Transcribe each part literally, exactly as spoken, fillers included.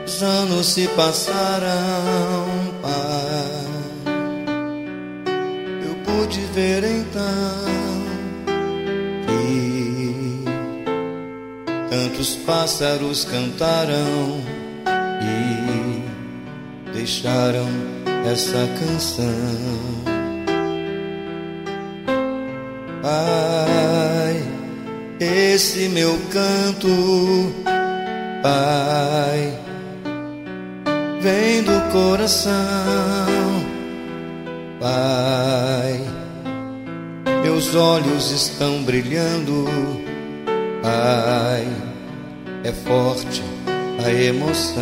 Os anos se passaram, Pai. Eu pude ver então que tantos pássaros cantaram e deixaram essa canção. Pai, esse meu canto, Pai, vem do coração. Pai, meus olhos estão brilhando. Pai, é forte a emoção.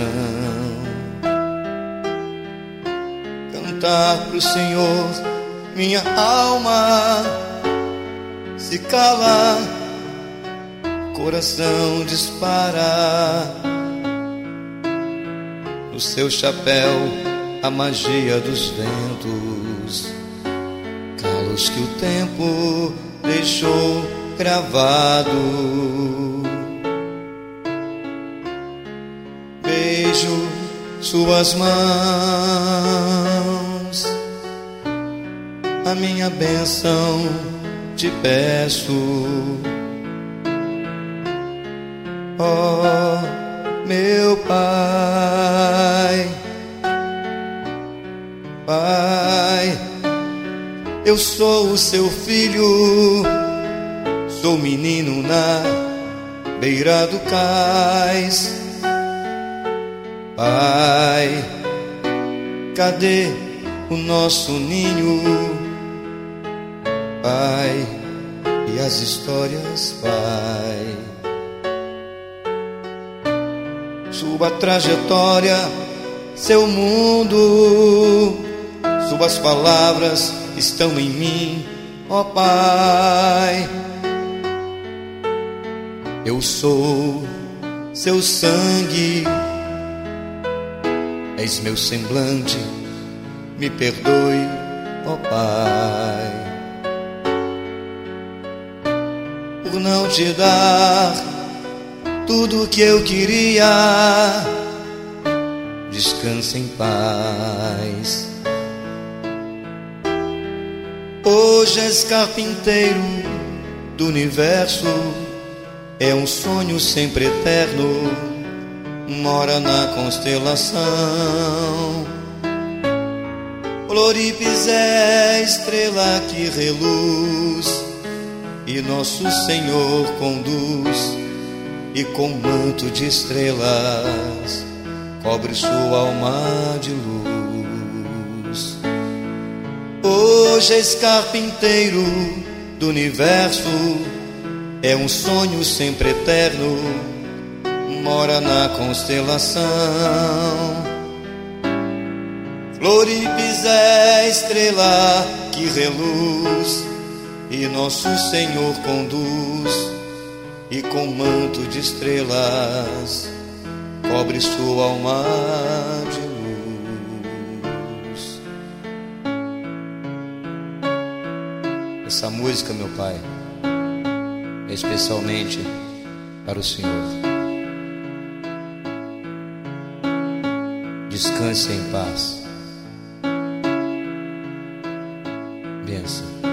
Cantar pro Senhor, minha alma se cala, coração dispara. No seu chapéu a magia dos ventos, calos que o tempo deixou gravado. Beijo suas mãos, a minha bênção te peço. Oh, meu Pai, Pai, eu sou o seu filho, sou menino na beira do cais. Pai, cadê o nosso ninho? Pai, e as histórias, Pai. Sua trajetória, seu mundo, suas palavras estão em mim, ó Pai. Eu sou seu sangue, és meu semblante, me perdoe, ó Pai, por não te dar tudo o que eu queria. Descanse em paz. Hoje és carpinteiro do universo, é um sonho sempre eterno, mora na constelação. Floripes é a estrela que reluz, e nosso Senhor conduz, e com manto de estrelas cobre sua alma de luz. Hoje és carpinteiro do universo, é um sonho sempre eterno, mora na constelação. Floripes é a estrela que reluz, e nosso Senhor conduz, e com manto de estrelas cobre sua alma de luz. Essa música, meu Pai, é especialmente para o Senhor. Descanse em paz. Bênção.